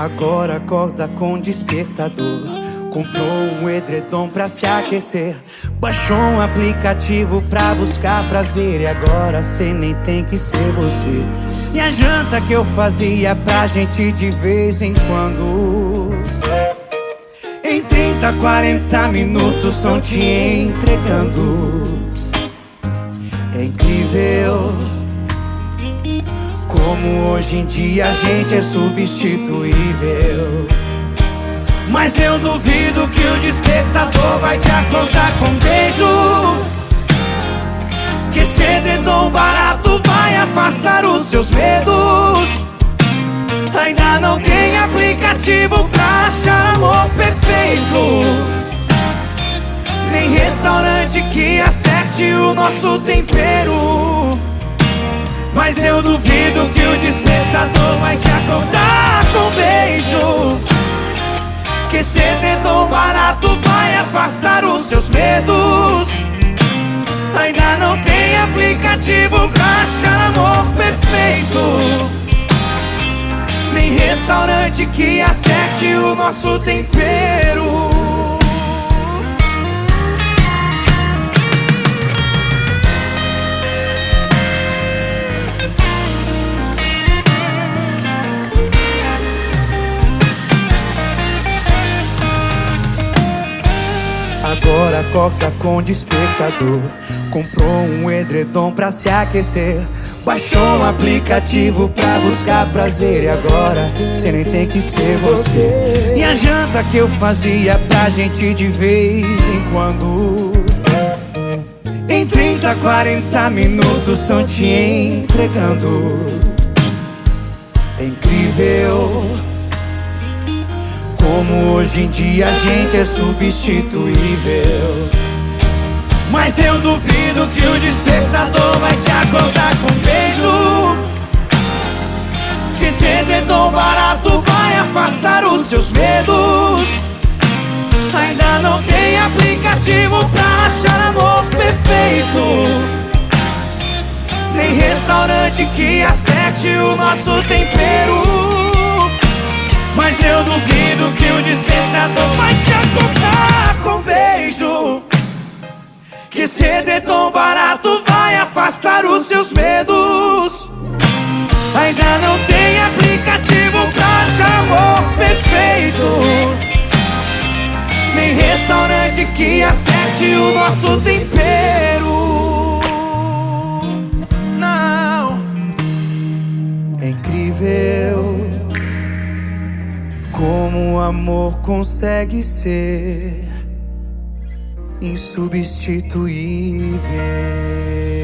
Agora acorda com despertador. Comprou um edredom pra se aquecer. Baixou um aplicativo pra buscar prazer. E agora cê nem tem que ser você. E a janta que eu fazia pra gente de vez em quando, em 30, 40 minutos tão te entregando. É incrível como hoje em dia a gente é substituível. Mas eu duvido que o despertador vai te acordar com um beijo, que esse edredom barato vai afastar os seus medos. Ainda não tem aplicativo pra achar amor perfeito, nem restaurante que acerte o nosso tempero. Mas eu duvido que o despertador vai te acordar com um beijo, que esse edredom barato vai afastar os seus medos. Ainda não tem aplicativo pra achar amor perfeito, nem restaurante que acerte o nosso tempero. Agora acorda com despertador. Comprou um edredom pra se aquecer. Baixou um aplicativo pra buscar prazer. E agora cê nem tem que ser você. E a janta que eu fazia pra gente de vez em quando, em 30, 40 minutos tão te entregando. É incrível como hoje em dia a gente é substituível. Mas eu duvido que o despertador vai te acordar com um beijo, que esse edredom barato vai afastar os seus medos. Ainda não tem aplicativo pra achar amor perfeito, nem restaurante que acerte o nosso tempero. Mas eu duvido que o despertador vai te acordar com um beijo, que esse edredom barato vai afastar os seus medos. Ainda não tem aplicativo pra achar amor perfeito, nem restaurante que acerte o nosso tempero. Não, é incrível como o amor consegue ser insubstituível.